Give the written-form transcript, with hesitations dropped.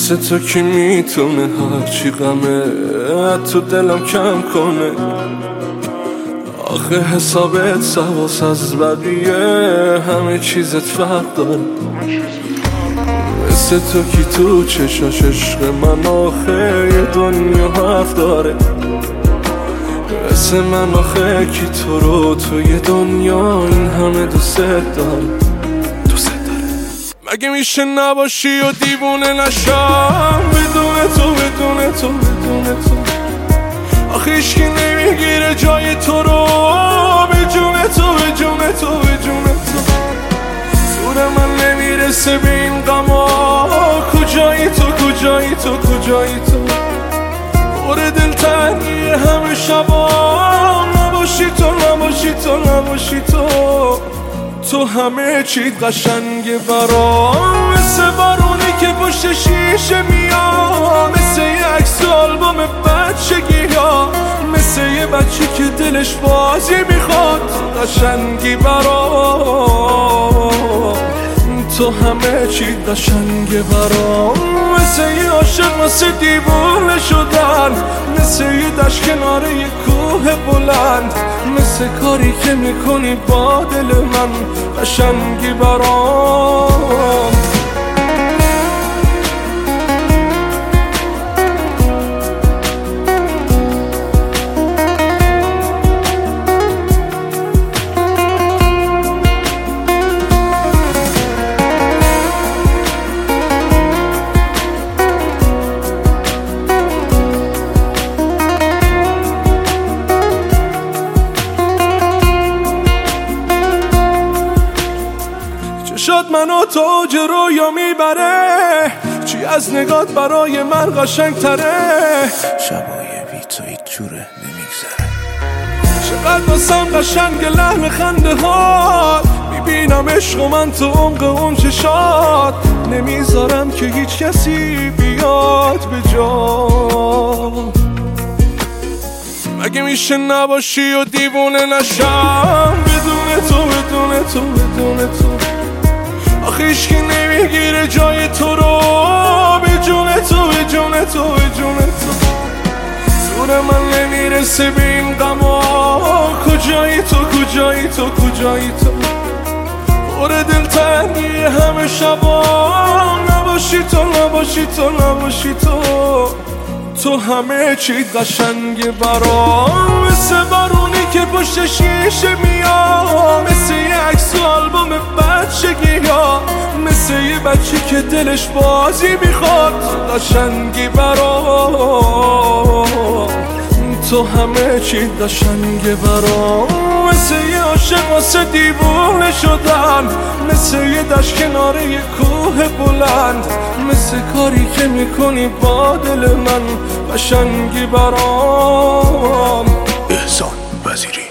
مثل تو کی میتونه هرچی غمه تو دلم کم کنه؟ آخه حسابت سواس از بقیه، همه چیزت فرق داره. مثل تو کی تو چشاش عشق من آخه یه دنیا حرف داره؟ مثل من آخه کی تو رو تو یه دنیا این همه دوست داره؟ مگه میشه نباشی و دیوونه نشم بدون تو بدون تو بدون تو؟ آخه هیچکی نمیگیره جای تو رو به جون تو به جون تو به جون تو. زور من نمیرسه به این غما، کجایی تو کجایی تو کجایی تو؟ پر دلتنگی همه شبا، نباشی تو نباشی تو نباشی تو. تو همه چیت قشنگه برام، مثل بارونی که پشت شیشه میاد، مثل یه عکس آلبوم بچگی ها، مثل یه بچه که دلش بازی میخواد. قشنگی برام، تو همه چیت قشنگه برام، مثل یه عاشق مثل دیوونه شدن، مثل یه دشت کنار یه کوه بلند، مثل کاری که میکنی با دل من. قشنگی برام. شد منو تو اوج رویا میبره، چی از نگات برای من قشنگ تره؟ شبای بی تو هیچ جوره نمیگذره. چقدر واسم قشنگ لحن خنده ها، میبینم عشق و من تو عمق اون چشات، نمیذارم که هیچ کسی بیاد به جا. مگه میشه نباشی و دیوونه نشم بدون تو بدون تو بدون تو؟ آخه هیچکی نمیگیره جای تو رو به جون تو به جون تو به جون تو. زور من نمیرسه به این غما، کجایی تو کجایی تو کجایی تو؟ پر دلتنگی همه شبا، نباشی تو نباشی تو نباشی تو. تو همه چیت قشنگه برام، مثل بارونی که پشت شیشه میاد، مثل یه عکس آلبوم بچگی ها، مثل یه بچه که دلش بازی میخواد. قشنگی برام، تو همه چیت قشنگه برام، مثل یه عاشق واسه دیوونه شدن، مثل یه دشت کنار یه کوه بلند، مثل کاری که میکنی با دل من. قشنگی برام. احسان وزیری.